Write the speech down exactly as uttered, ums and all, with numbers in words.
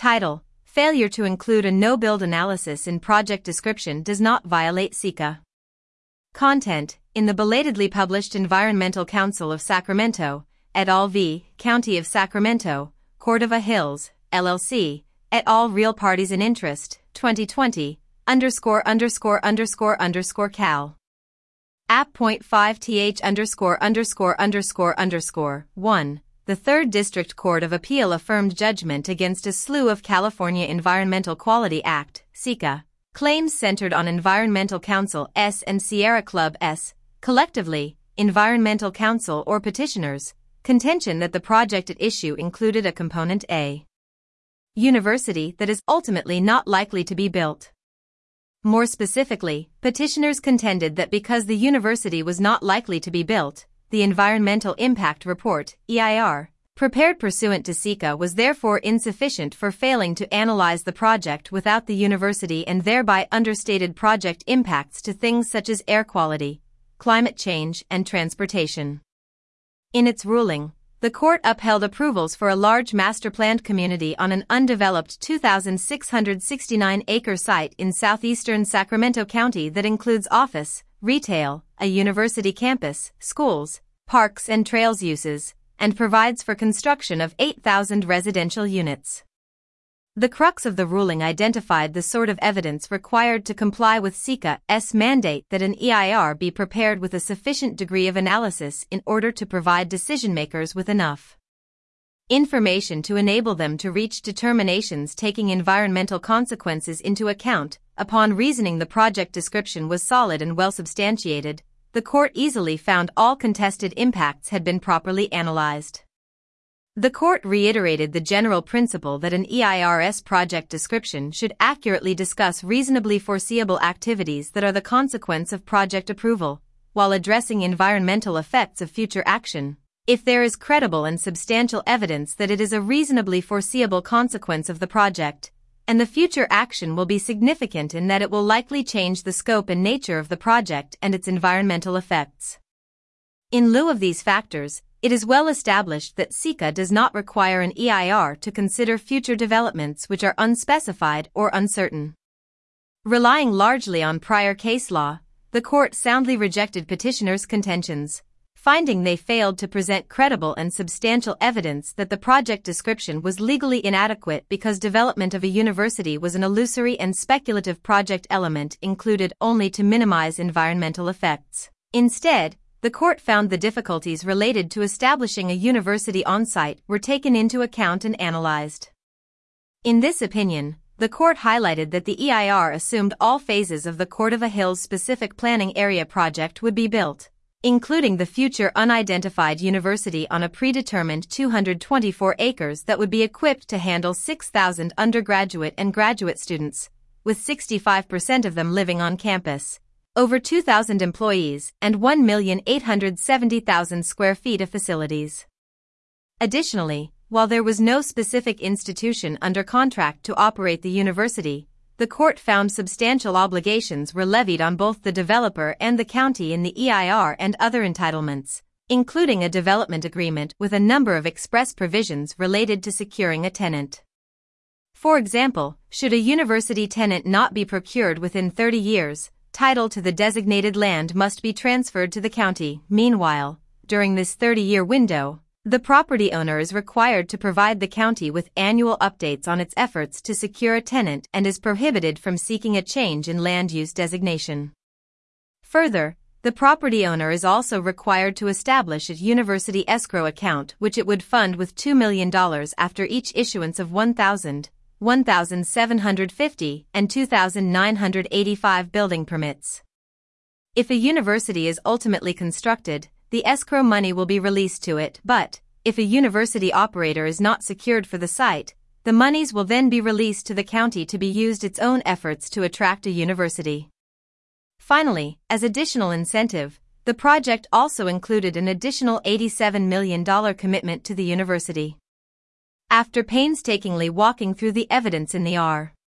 Title: Failure to include a no-build analysis in project description does not violate S E C A. Content: in the belatedly published Environmental Council of Sacramento, et al. v. County of Sacramento, Cordova Hills, L L C, et al. Real Parties in Interest, twenty twenty, underscore underscore underscore underscore Cal. App point five th underscore underscore underscore underscore one. The Third District Court of Appeal affirmed judgment against a slew of California Environmental Quality Act, S E C A, claims centered on Environmental Council S and Sierra Club S, collectively, Environmental Council or petitioners, contention that the project at issue included a component A university that is ultimately not likely to be built. More specifically, petitioners contended that because the university was not likely to be built, the Environmental Impact Report, E I R, prepared pursuant to S E C A was therefore insufficient for failing to analyze the project without the university and thereby understated project impacts to things such as air quality, climate change, and transportation. In its ruling, the court upheld approvals for a large master-planned community on an undeveloped two thousand six hundred sixty-nine acre site in southeastern Sacramento County that includes office, retail, a university campus, schools, parks and trails uses, and provides for construction of eight thousand residential units. The crux of the ruling identified the sort of evidence required to comply with S E C A's mandate that an E I R be prepared with a sufficient degree of analysis in order to provide decision-makers with enough information to enable them to reach determinations taking environmental consequences into account. Upon reasoning the project description was solid and well substantiated, the court easily found all contested impacts had been properly analyzed. The court reiterated the general principle that an E I R's project description should accurately discuss reasonably foreseeable activities that are the consequence of project approval, while addressing environmental effects of future action, if there is credible and substantial evidence that it is a reasonably foreseeable consequence of the project, and the future action will be significant in that it will likely change the scope and nature of the project and its environmental effects. In lieu of these factors, it is well established that S E C A does not require an E I R to consider future developments which are unspecified or uncertain. Relying largely on prior case law, the court soundly rejected petitioners' contentions, finding they failed to present credible and substantial evidence that the project description was legally inadequate because development of a university was an illusory and speculative project element included only to minimize environmental effects. Instead, the court found the difficulties related to establishing a university on-site were taken into account and analyzed. In this opinion, the court highlighted that the E I R assumed all phases of the Cordova Hills specific planning area project would be built, including the future unidentified university on a predetermined two hundred twenty-four acres that would be equipped to handle six thousand undergraduate and graduate students, with sixty-five percent of them living on campus, over two thousand employees, and one million eight hundred seventy thousand square feet of facilities. Additionally, while there was no specific institution under contract to operate the university, the court found substantial obligations were levied on both the developer and the county in the E I R and other entitlements, including a development agreement with a number of express provisions related to securing a tenant. For example, should a university tenant not be procured within thirty years, title to the designated land must be transferred to the county. Meanwhile, during this thirty-year window, the property owner is required to provide the county with annual updates on its efforts to secure a tenant and is prohibited from seeking a change in land use designation. Further, the property owner is also required to establish a university escrow account which it would fund with two million dollars after each issuance of one thousand, one thousand seven hundred fifty, and two thousand nine hundred eighty-five building permits. If a university is ultimately constructed, the escrow money will be released to it, but, if a university operator is not secured for the site, the monies will then be released to the county to be used its own efforts to attract a university. Finally, as additional incentive, the project also included an additional eighty-seven million dollars commitment to the university. After painstakingly walking through the evidence in the R